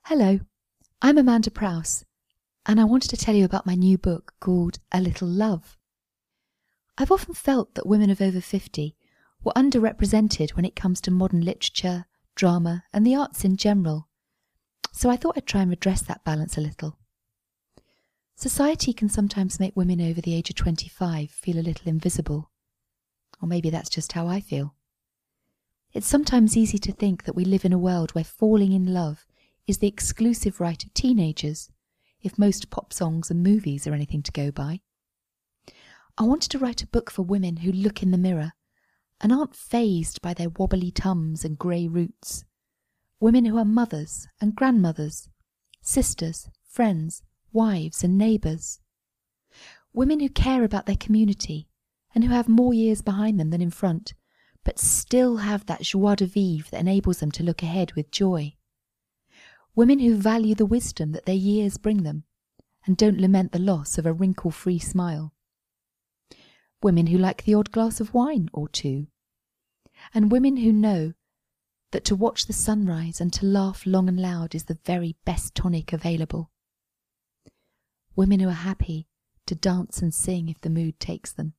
Hello, I'm Amanda Prowse, and I wanted to tell you about my new book called A Little Love. I've often felt that women of over 50 were underrepresented when it comes to modern literature, drama, and the arts in general, so I thought I'd try and redress that balance a little. Society can sometimes make women over the age of 25 feel a little invisible, or maybe that's just how I feel. It's sometimes easy to think that we live in a world where falling in love is the exclusive right of teenagers, if most pop songs and movies are anything to go by. I wanted to write a book for women who look in the mirror and aren't fazed by their wobbly tums and grey roots. Women who are mothers and grandmothers, sisters, friends, wives and neighbours. Women who care about their community and who have more years behind them than in front, but still have that joie de vivre that enables them to look ahead with joy. Women who value the wisdom that their years bring them and don't lament the loss of a wrinkle-free smile. Women who like the odd glass of wine or two. And women who know that to watch the sunrise and to laugh long and loud is the very best tonic available. Women who are happy to dance and sing if the mood takes them.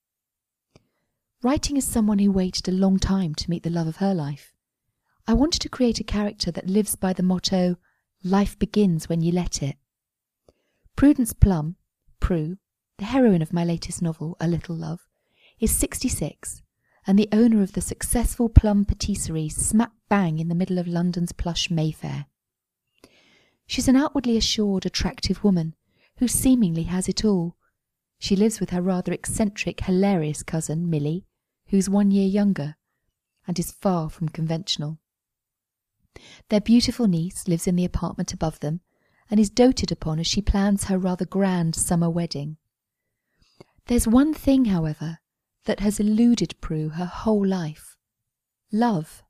Writing as someone who waited a long time to meet the love of her life, I wanted to create a character that lives by the motto, life begins when you let it. Prudence Plum, Prue, the heroine of my latest novel, A Little Love, is 66 and the owner of the successful plum patisserie smack bang in the middle of London's plush Mayfair. She's an outwardly assured, attractive woman who seemingly has it all. She lives with her rather eccentric, hilarious cousin, Millie, who's 1 year younger and is far from conventional. Their beautiful niece lives in the apartment above them and is doted upon as she plans her rather grand summer wedding. There's one thing, however, that has eluded Prue her whole life: love.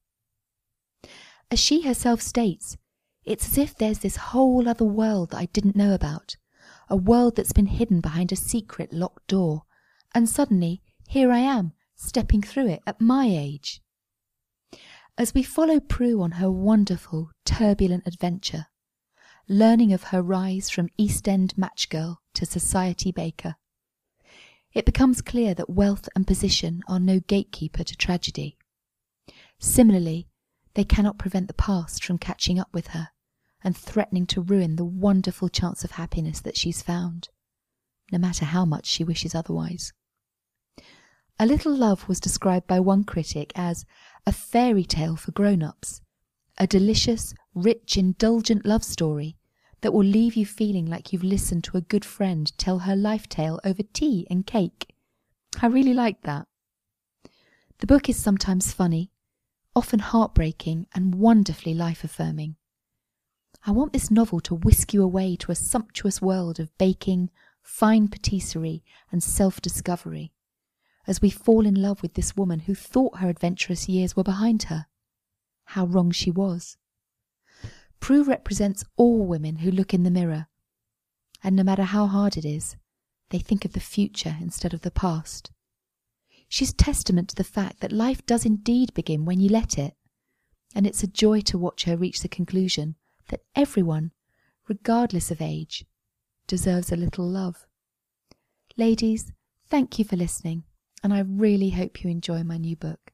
As she herself states, it's as if there's this whole other world that I didn't know about, a world that's been hidden behind a secret locked door, and suddenly here I am, stepping through it at my age. As we follow Prue on her wonderful, turbulent adventure, learning of her rise from East End match girl to society baker, it becomes clear that wealth and position are no gatekeeper to tragedy. Similarly, they cannot prevent the past from catching up with her and threatening to ruin the wonderful chance of happiness that she's found, no matter how much she wishes otherwise. A Little Love was described by one critic as a fairy tale for grown-ups, a delicious, rich, indulgent love story that will leave you feeling like you've listened to a good friend tell her life tale over tea and cake. I really liked that. The book is sometimes funny, often heartbreaking, and wonderfully life-affirming. I want this novel to whisk you away to a sumptuous world of baking, fine patisserie, and self-discovery, as we fall in love with this woman who thought her adventurous years were behind her. How wrong she was. Prue represents all women who look in the mirror, and no matter how hard it is, they think of the future instead of the past. She's testament to the fact that life does indeed begin when you let it, and it's a joy to watch her reach the conclusion that everyone, regardless of age, deserves a little love. Ladies, thank you for listening, and I really hope you enjoy my new book.